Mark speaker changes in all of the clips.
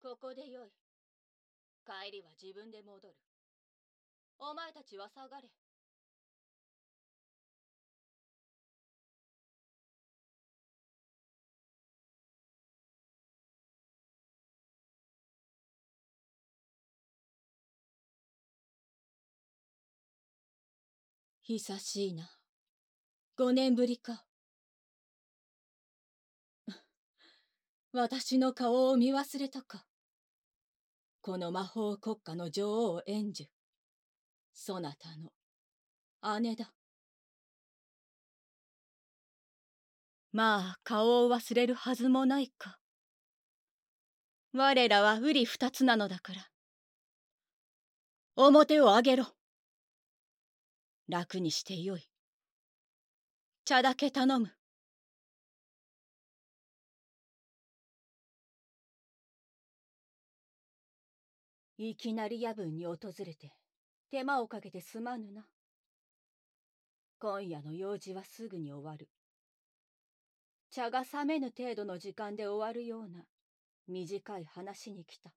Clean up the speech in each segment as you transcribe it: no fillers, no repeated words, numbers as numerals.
Speaker 1: ここでよい。帰りは自分で戻る。お前たちは下がれ。久しいな。5年ぶりか。私の顔を見忘れたか。この魔法国家の女王エンジュ、そなたの姉だ。まあ顔を忘れるはずもないか。我らは瓜二つなのだから。面を上げろ。楽にしてよい。茶だけ頼む。いきなり夜分に訪れて手間をかけてすまぬな。今夜の用事はすぐに終わる。茶が冷めぬ程度の時間で終わるような短い話に来た。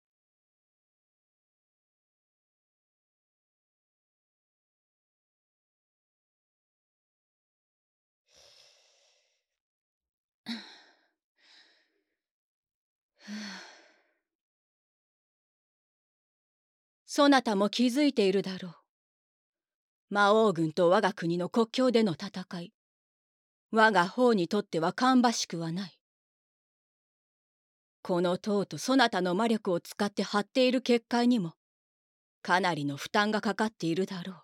Speaker 1: そなたも気づいているだろう。魔王軍と我が国の国境での戦い、我が方にとっては芳しくはない。この塔とそなたの魔力を使って張っている結界にもかなりの負担がかかっているだろう。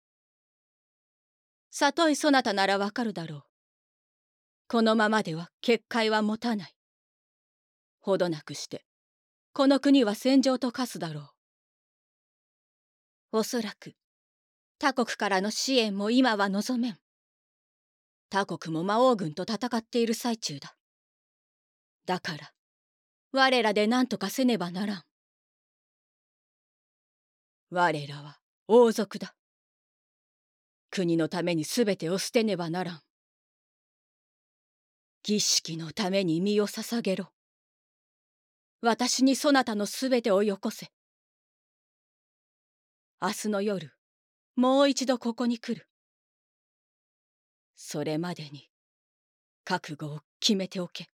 Speaker 1: さといそなたならわかるだろう。このままでは結界は持たない。ほどなくしてこの国は戦場と化すだろう。おそらく他国からの支援も今は望めん。他国も魔王軍と戦っている最中だ。だから我らで何とかせねばならん。我らは王族だ。国のために全てを捨てねばならん。儀式のために身を捧げろ。私にそなたの全てをよこせ。明日の夜もう一度ここに来る。それまでに覚悟を決めておけ。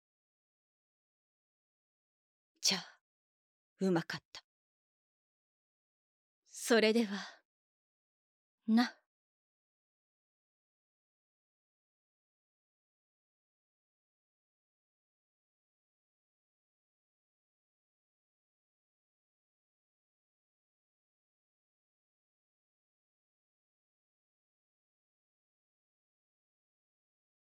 Speaker 1: じゃあうまかった。それではな。